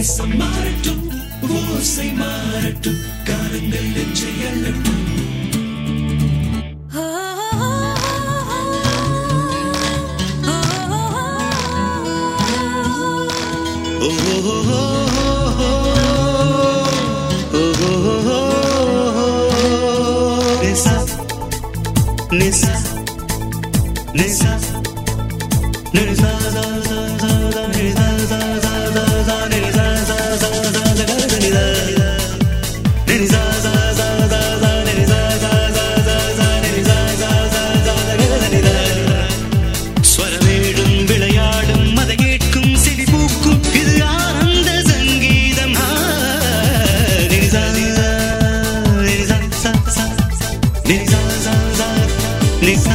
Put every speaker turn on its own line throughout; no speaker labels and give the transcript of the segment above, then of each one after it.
தேசம் மாறட்டும், ஓசை மாறட்டும், காலங்கள் நெஞ்சை அள்ளட்டும். Nisa, Nisa, Nisa, za za za za, Nisa za za za za, Nisa za za za za, Nisa, Nisa za za za za, Nisa za za za za, Nisa za za za za, Nisa. ஸ்வரமேடும் விளையாடும் அதை கேட்கும் செடி பூக்கும் இது ஆனந்த சங்கீதம். Nisa, Nisa, Nisa, sa sa, Nisa za za, Nisa.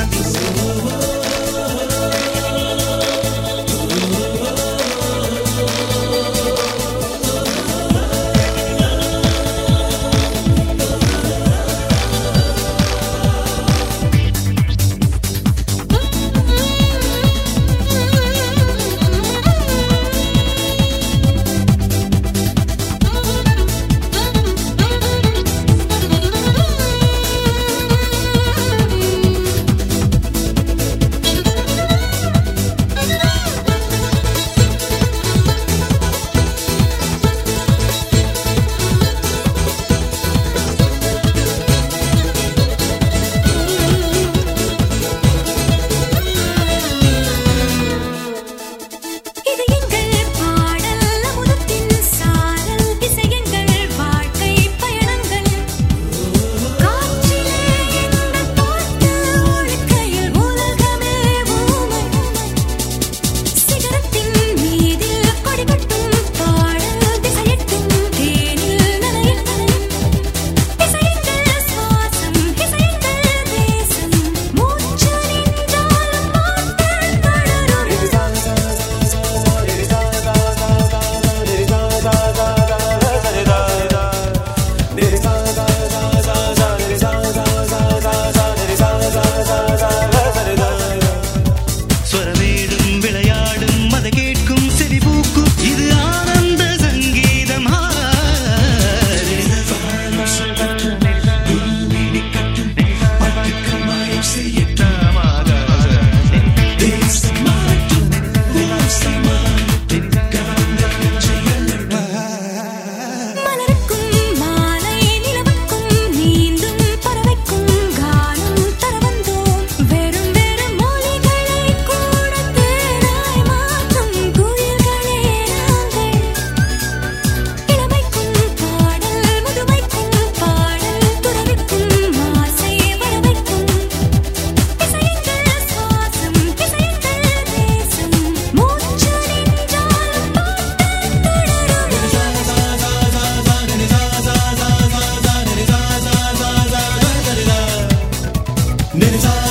Nisa.